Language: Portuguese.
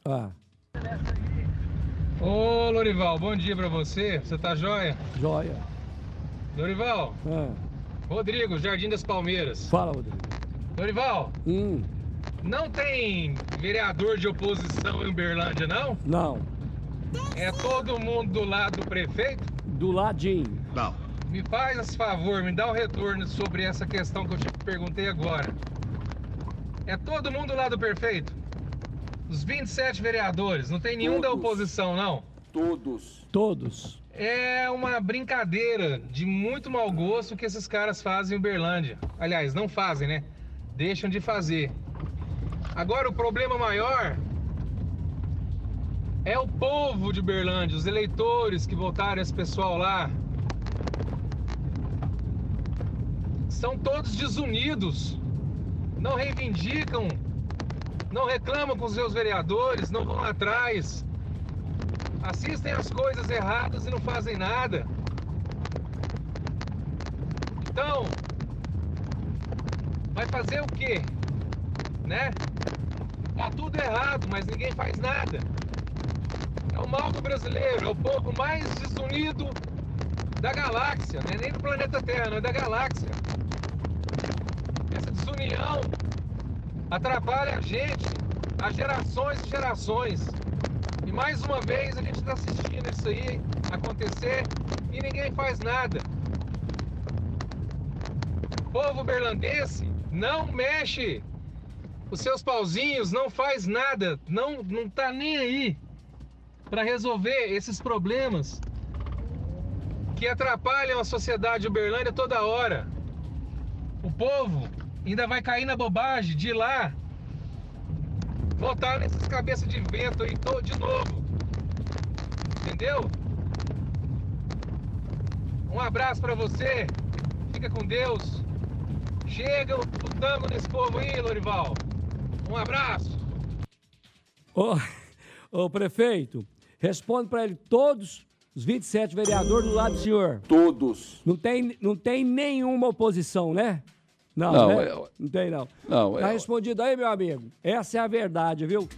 Ah, Ô, Lorival, bom dia pra você. Você tá joia? joia. Lorival, Ah, Rodrigo, Jardim das Palmeiras. fala, Rodrigo. Lorival, Hum, não tem vereador de oposição em Uberlândia, não? não. É todo mundo do lado do prefeito? Do ladinho. Não. Me faz esse favor, me dá um retorno sobre essa questão que eu te perguntei agora. É todo mundo do lado do prefeito? Os 27 vereadores, não tem nenhum da Todos. oposição, não? Todos. Todos. É uma brincadeira de muito mau gosto que esses caras fazem em Uberlândia. Aliás, não fazem, né? Deixam de fazer. Agora, o problema maior é o povo de Uberlândia, os eleitores que votaram esse pessoal lá. São todos desunidos. Não reivindicam, não reclamam com os seus vereadores, não vão atrás. Assistem as coisas erradas e não fazem nada. Então, vai fazer o quê? Né? Tá tudo errado, mas ninguém faz nada. É o mal do brasileiro, é o povo mais desunido da galáxia, não é nem do planeta Terra, não é da galáxia. Essa desunião atrapalha a gente há gerações e gerações. E mais uma vez a gente está assistindo isso aí acontecer e ninguém faz nada. O povo berlandense não mexe os seus pauzinhos, não faz nada, não tá nem aí para resolver esses problemas que atrapalham a sociedade de Uberlândia toda hora. O povo ainda vai cair na bobagem de ir lá votar nessas cabeças de vento aí de novo. Entendeu? Um abraço pra você. Fica com Deus. Chega o tango nesse povo aí, Lorival. Um abraço. Ô, prefeito, responde pra ele todos os 27 vereadores do lado do senhor. Todos. Não tem nenhuma oposição, né? Não, Não, né? Não tem, não. Não, Tá respondido aí, meu amigo. Essa é a verdade, viu?